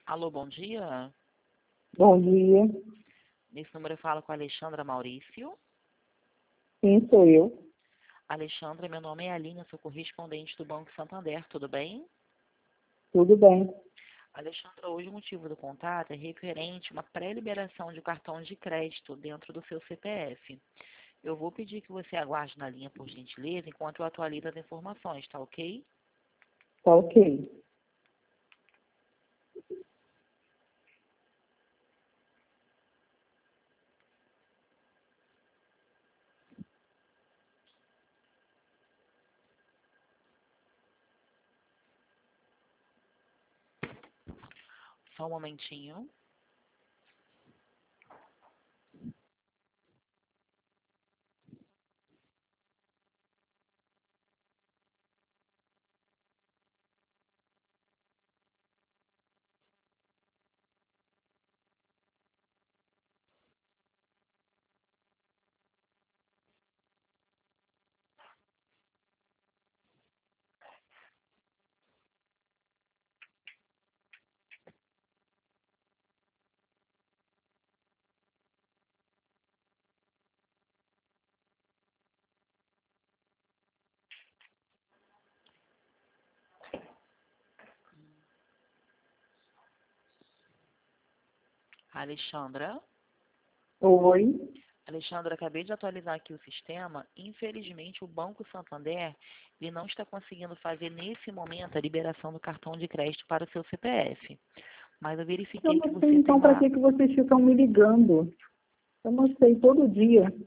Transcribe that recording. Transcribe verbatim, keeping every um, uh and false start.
Alô, bom dia. Bom dia. Nesse número eu falo com a Alexandra Maurício. Sim, sou eu. Alexandra, meu nome é Aline, eu sou correspondente do Banco Santander, tudo bem? Tudo bem. Alexandra, hoje o motivo do contato é referente a uma pré-liberação de cartão de crédito dentro do seu C P F. Eu vou pedir que você aguarde na linha, por gentileza, enquanto eu atualizo as informações, tá ok? Tá ok. Só um momentinho. Alexandra? Oi. Alexandra, acabei de atualizar aqui o sistema. Infelizmente, o Banco Santander ele não está conseguindo fazer nesse momento a liberação do cartão de crédito para o seu C P F. Mas eu Eu verifiquei que não sei, você tem então, para uma... que, que vocês ficam me ligando? Eu não sei, todo dia.